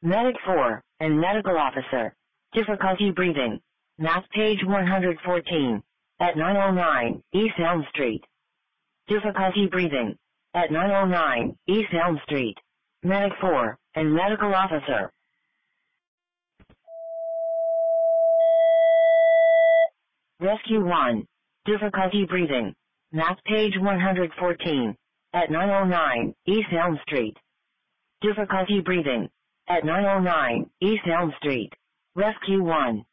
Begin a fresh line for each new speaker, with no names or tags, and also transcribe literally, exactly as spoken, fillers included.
Medic four, and medical officer. Difficulty breathing. Math page one hundred fourteen. At nine oh nine, East Elm Street. Difficulty breathing. At nine oh nine, East Elm Street. Medic four, and medical officer. Rescue one. Difficulty breathing. Math page one hundred fourteen. At nine oh nine, East Elm Street. Difficulty breathing. At nine oh nine, East Elm Street. Rescue one.